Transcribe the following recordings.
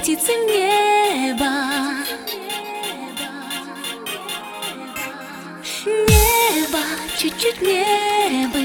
птицы неба. Небо, чуть-чуть небо.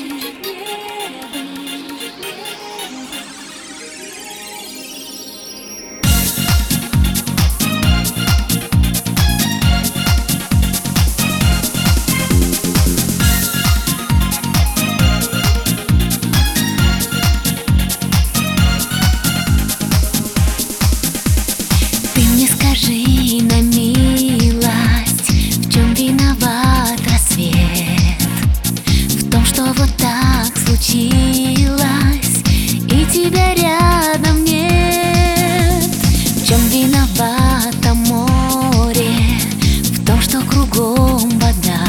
Скажи на милость, в чем виноват рассвет? В том, что вот так случилось, и тебя рядом нет. В чем виновато море? В том, что кругом вода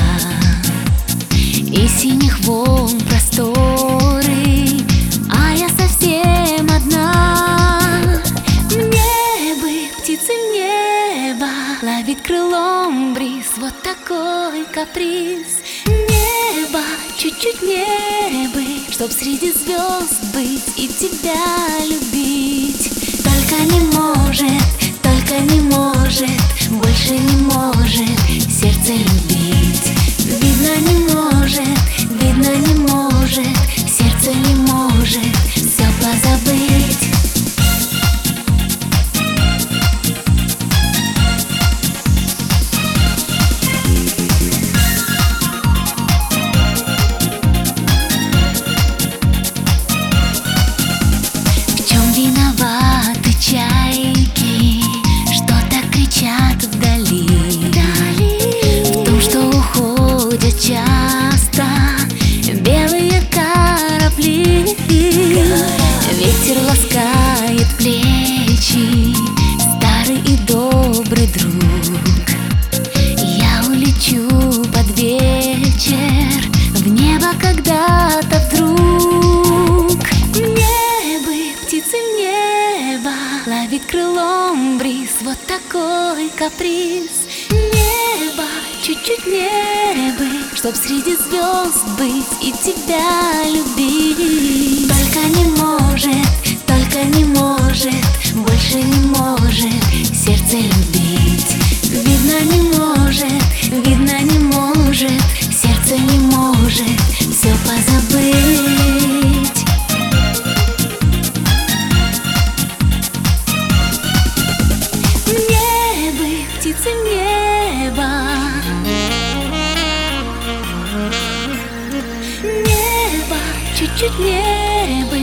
и синих волн просторы, а я совсем одна. Мне бы птицы в небо, ловит крылом бриз, вот такой каприз. Небо, чуть-чуть небо, чтоб среди звезд быть и тебя любить. Только не может, больше не может сердце любить. Видно не может, сердце не может все позабыть. Виноваты чайки, что так кричат вдали. В том, что уходят часто белые корабли. Ветер ласкает плечи, старый и добрый друг. Я улечу под вечер в небо когда-то вдруг. Мне бы птицы в небо, ловит крылом бриз, вот такой каприз. Небо, чуть-чуть небо, чтоб среди звезд быть и тебя любить. Только не может, больше не может сердце любить. Видно не может, сердце не может все позабыть. Мне бы птицы в небо, небо, чуть-чуть небо.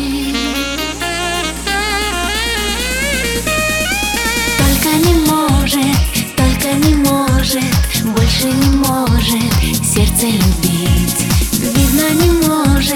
Только не может, больше не может сердце любить. Видно не может.